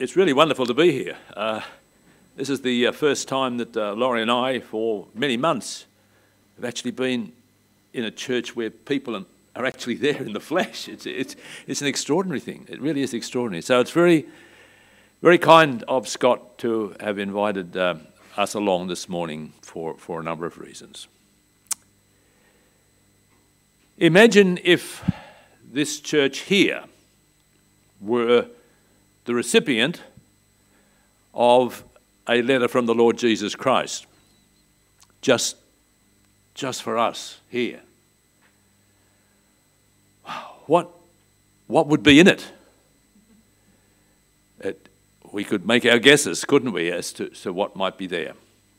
It's really wonderful to be here. This is the first time that Laurie and I, for many months, have actually been in a church where people are actually there in the flesh. It's an extraordinary thing. It really is extraordinary. So it's very, very kind of Scott to have invited us along this morning for a number of reasons. Imagine if this church here were the recipient of a letter from the Lord Jesus Christ, just for us here. What would be in it? We could make our guesses, couldn't we, as to what might be there.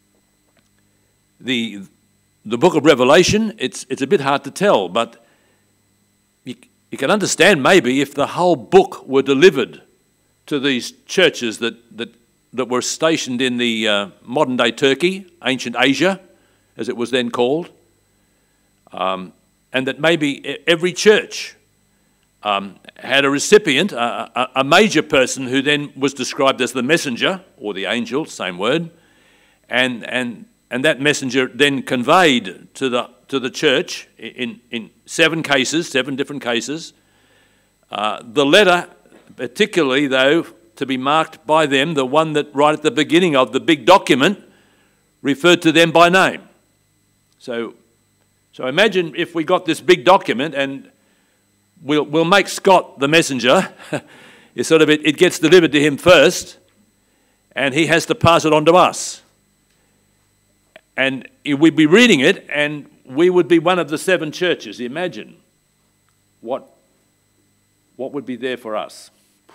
The book of Revelation, it's a bit hard to tell, but you can understand maybe if the whole book were delivered to these churches that were stationed in the modern-day Turkey, ancient Asia, as it was then called, and that maybe every church had a recipient, a major person who then was described as the messenger, or the angel, same word, and that messenger then conveyed to the church in seven different cases, the letter, particularly though, to be marked by them, the one that right at the beginning of the big document referred to them by name. So imagine if we got this big document and we'll make Scott the messenger. It gets delivered to him first, and he has to pass it on to us. And we'd be reading it, and we would be one of the seven churches. Imagine what would be there for us.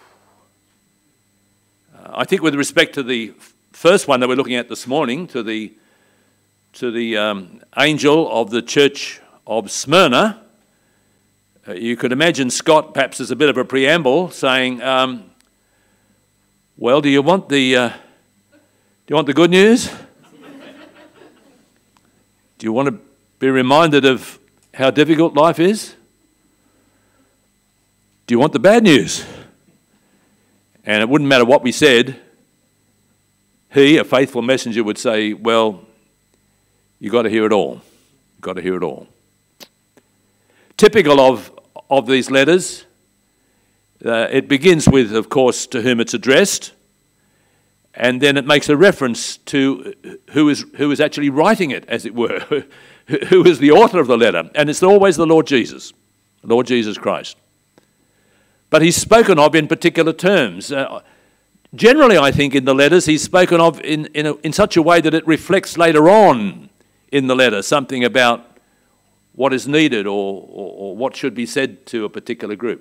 I think with respect to the first one that we're looking at this morning, to the angel of the church of Smyrna, you could imagine Scott perhaps as a bit of a preamble saying, well, do you want the good news? Do you want to be reminded of how difficult life is? Do you want the bad news? And it wouldn't matter what we said. He, a faithful messenger, would say, well, you've got to hear it all. You've got to hear it all. Typical of these letters, it begins with, of course, to whom it's addressed, and then it makes a reference to who is actually writing it, as it were, who is the author of the letter. And it's always the Lord Jesus Christ. But he's spoken of in particular terms. Generally, I think in the letters, he's spoken of in such a way that it reflects later on in the letter something about what is needed or what should be said to a particular group.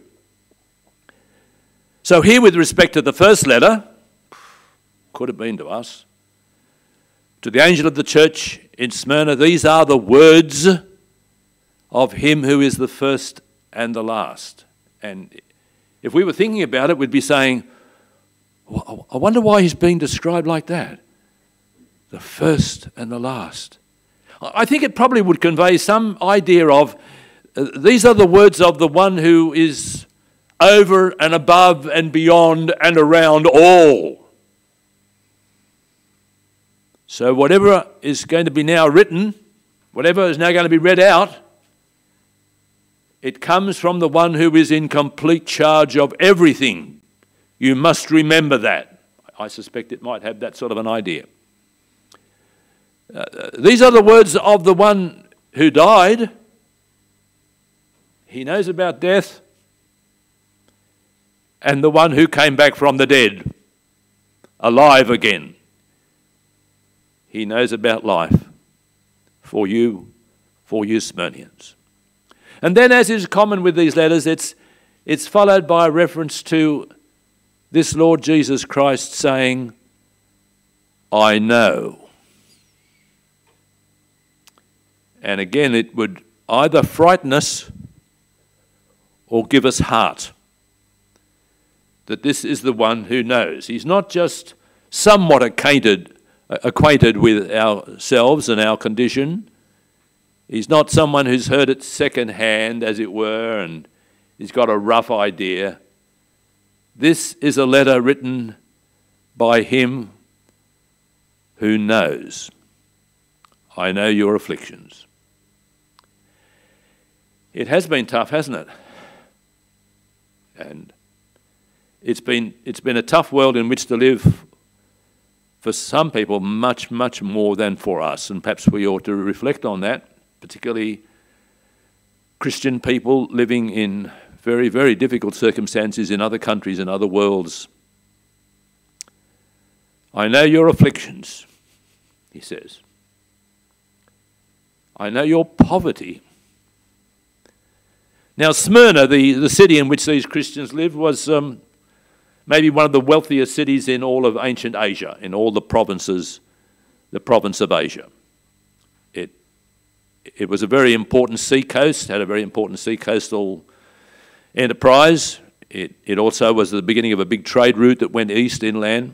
So here, with respect to the first letter, could have been to us, to the angel of the church in Smyrna, these are the words of him who is the first and the last. And if we were thinking about it, we'd be saying, I wonder why he's being described like that. The first and the last. I think it probably would convey some idea of, these are the words of the one who is over and above and beyond and around all. So whatever is going to be now written, whatever is now going to be read out, it comes from the one who is in complete charge of everything. You must remember that. I suspect it might have that sort of an idea. These are the words of the one who died. He knows about death. And the one who came back from the dead, alive again. He knows about life for you Smyrnians. And then, as is common with these letters, it's followed by a reference to this Lord Jesus Christ saying, I know. And again, it would either frighten us or give us heart. That this is the one who knows. He's not just somewhat acquainted with ourselves and our condition. He's not someone who's heard it second hand, as it were, and he's got a rough idea. This is a letter written by him who knows. I know your afflictions. It has been tough, hasn't it? And it's been a tough world in which to live for some people, much, much more than for us. And perhaps we ought to reflect on that, particularly Christian people living in very, very difficult circumstances in other countries and other worlds. I know your afflictions, he says. I know your poverty. Now, Smyrna, the city in which these Christians lived, was maybe one of the wealthiest cities in all of ancient Asia, in all the provinces, the province of Asia. It was a very important seacoast, had a very important seacoastal enterprise. It also was the beginning of a big trade route that went east inland.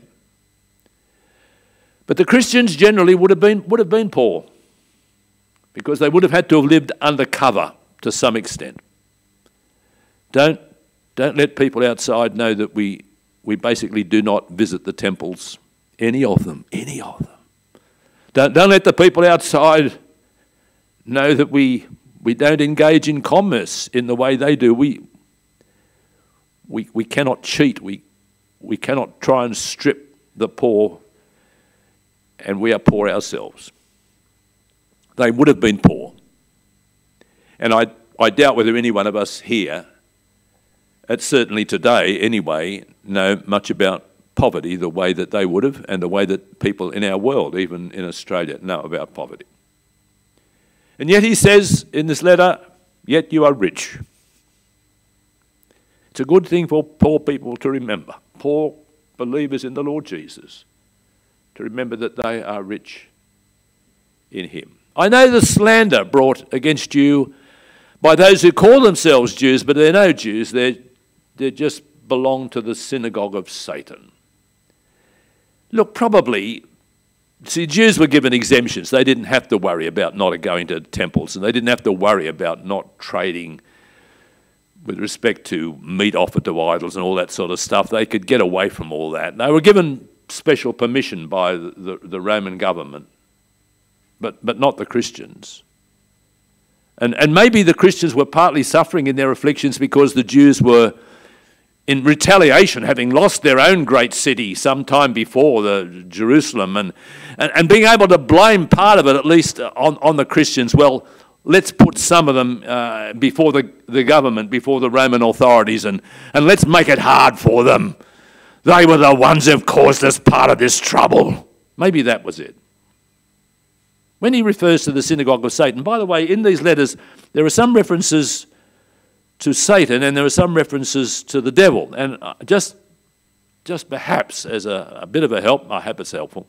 But the Christians generally would have been poor, because they would have had to have lived under cover to some extent. Don't let people outside know that we basically do not visit the temples, any of them. Don't let the people outside know that we don't engage in commerce in the way they do. We cannot cheat. We cannot try and strip the poor, and we are poor ourselves. They would have been poor. And I doubt whether any one of us here, certainly today anyway, know much about poverty the way that they would have, and the way that people in our world, even in Australia, know about poverty. And yet he says in this letter, yet you are rich. It's a good thing for poor people to remember, poor believers in the Lord Jesus, to remember that they are rich in him. I know the slander brought against you by those who call themselves Jews, but they're no Jews. They just belong to the synagogue of Satan. Look, probably, see, Jews were given exemptions. They didn't have to worry about not going to temples, and they didn't have to worry about not trading with respect to meat offered to idols and all that sort of stuff. They could get away from all that. They were given special permission by the Roman government, but not the Christians. And maybe the Christians were partly suffering in their afflictions because the Jews were, in retaliation, having lost their own great city some time before, Jerusalem, and being able to blame part of it, at least, on the Christians. Well, let's put some of them before the government, before the Roman authorities, and let's make it hard for them. They were the ones who've caused us part of this trouble. Maybe that was it. When he refers to the synagogue of Satan, by the way, in these letters, there are some references to Satan and there are some references to the devil. And just perhaps as a bit of a help, I hope it's helpful,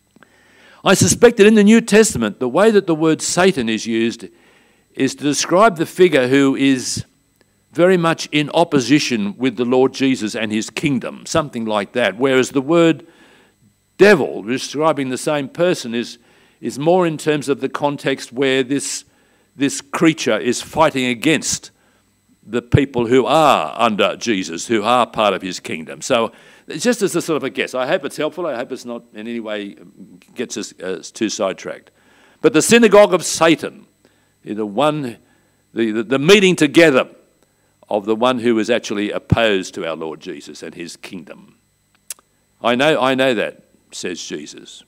I suspect that in the New Testament, the way that the word Satan is used is to describe the figure who is very much in opposition with the Lord Jesus and his kingdom, something like that. Whereas the word devil, describing the same person, is more in terms of the context where this creature is fighting against the people who are under Jesus, who are part of his kingdom. So it's just as a sort of a guess. I hope it's helpful. I hope it's not in any way gets us too sidetracked. But the synagogue of Satan, the meeting together of the one who is actually opposed to our Lord Jesus and his kingdom. I know that, says Jesus.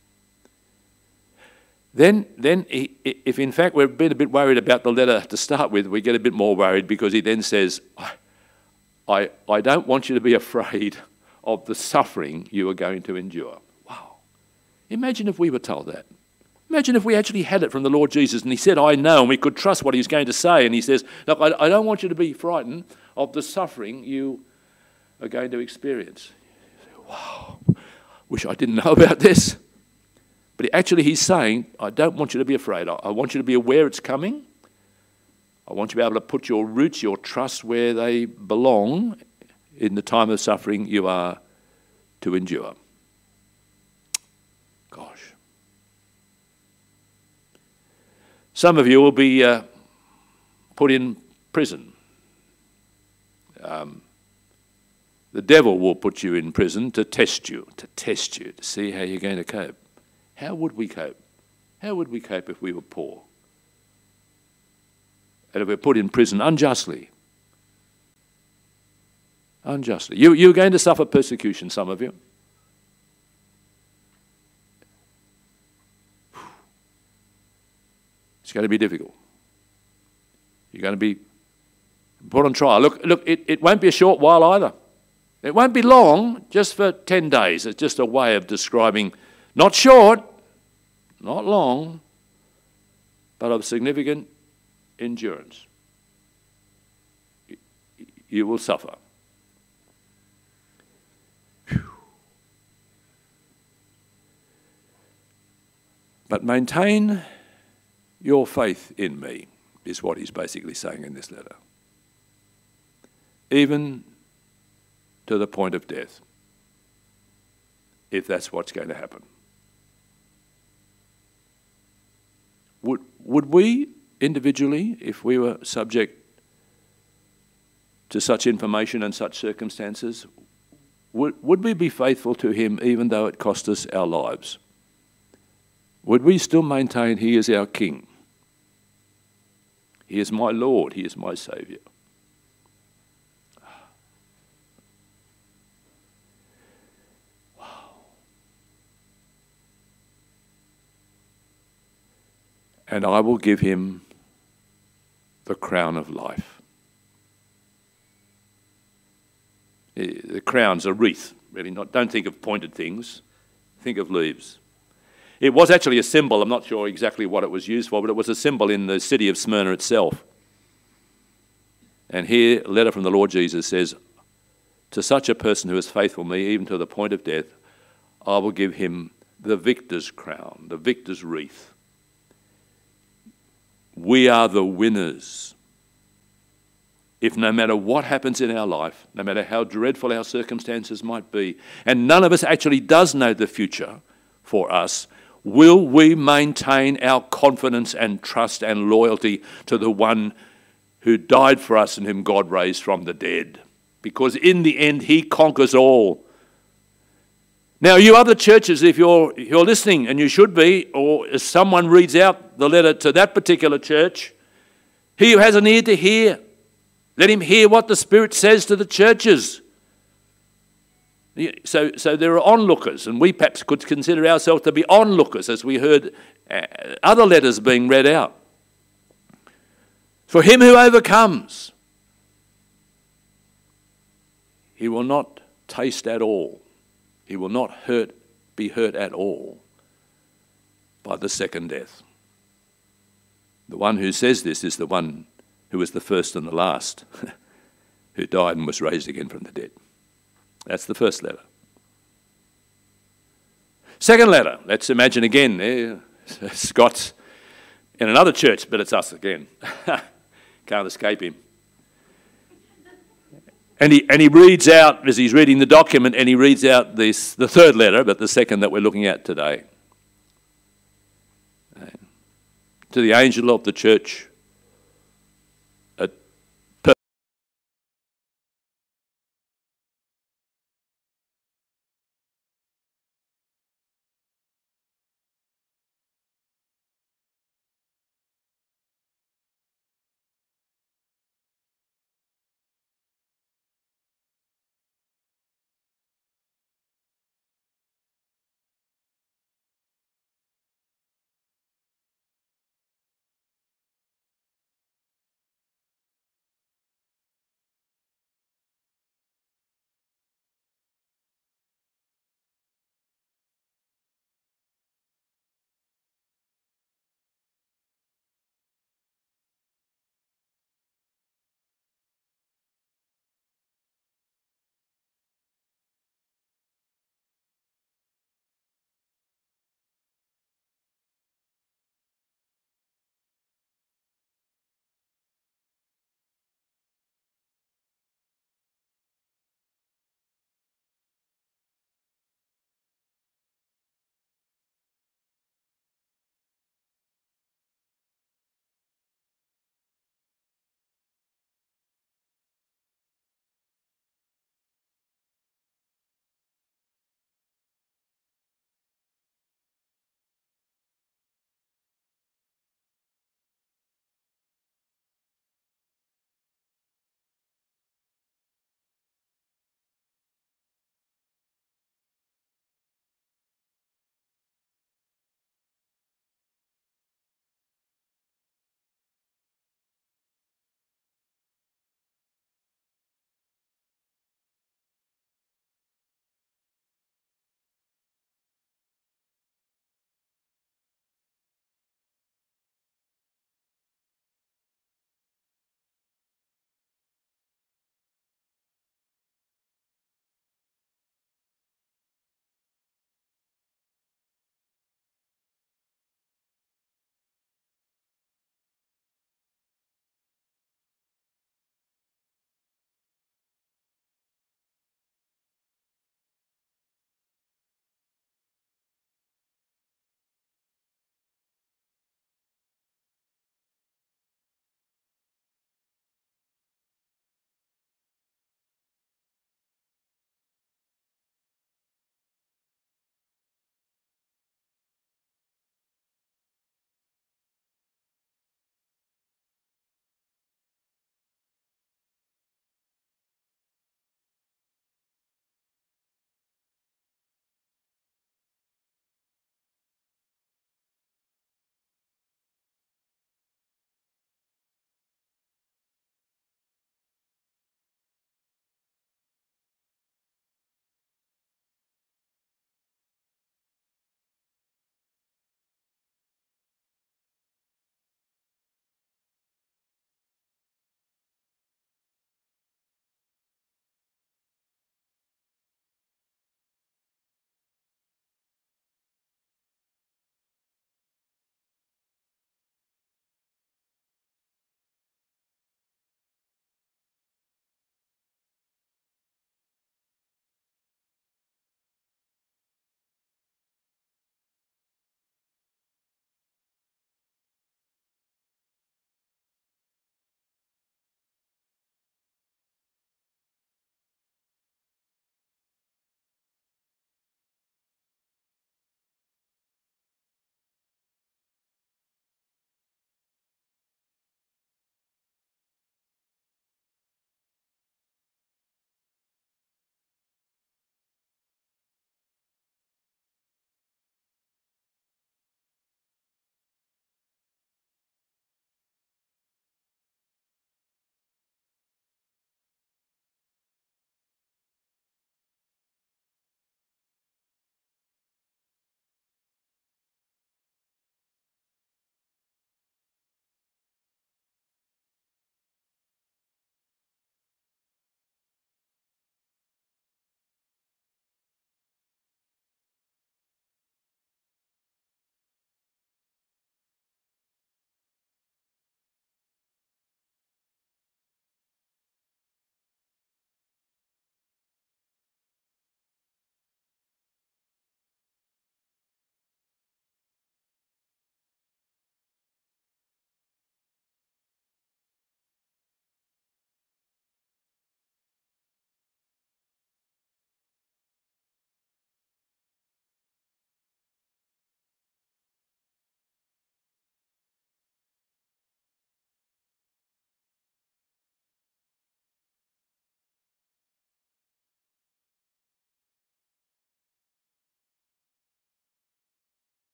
Then, if in fact we've been a bit worried about the letter to start with, we get a bit more worried because he then says, I don't want you to be afraid of the suffering you are going to endure. Wow. Imagine if we were told that. Imagine if we actually had it from the Lord Jesus and he said, I know, and we could trust what he's going to say. And he says, look, I don't want you to be frightened of the suffering you are going to experience. Wow, wish I didn't know about this. But actually he's saying, I don't want you to be afraid. I want you to be aware it's coming. I want you to be able to put your roots, your trust where they belong in the time of suffering you are to endure. Gosh. Some of you will be put in prison. The devil will put you in prison to test you, to see how you're going to cope. How would we cope? How would we cope if we were poor? And if we're put in prison unjustly? Unjustly. You're going to suffer persecution, some of you. It's going to be difficult. You're going to be put on trial. Look, it won't be a short while either. It won't be long, just for 10 days. It's just a way of describing, not short, not long, but of significant endurance. You will suffer. But maintain your faith in me, is what he's basically saying in this letter. Even to the point of death, if that's what's going to happen. Would we individually, if we were subject to such information and such circumstances, would we be faithful to him even though it cost us our lives? Would we still maintain he is our King? He is my Lord, he is my Saviour. Wow. And I will give him the crown of life. The crown's a wreath, really. Don't think of pointed things, think of leaves. It was actually a symbol. I'm not sure exactly what it was used for, but it was a symbol in the city of Smyrna itself. And here, a letter from the Lord Jesus says, to such a person who is faithful to me, even to the point of death, I will give him the victor's crown, the victor's wreath. We are the winners. If no matter what happens in our life, no matter how dreadful our circumstances might be, and none of us actually does know the future for us, will we maintain our confidence and trust and loyalty to the one who died for us and whom God raised from the dead? Because in the end, he conquers all. Now, you other churches, if you're listening, and you should be, or if someone reads out the letter to that particular church, he who has an ear to hear, let him hear what the Spirit says to the churches. So there are onlookers, and we perhaps could consider ourselves to be onlookers as we heard other letters being read out. For him who overcomes, he will not taste at all. He will not be hurt at all by the second death. The one who says this is the one who was the first and the last, who died and was raised again from the dead. That's the first letter. Second letter, let's imagine again, Scott's in another church, but it's us again. Can't escape him. And he reads out, as he's reading the document, and he reads out the third letter, but the second that we're looking at today. To the angel of the church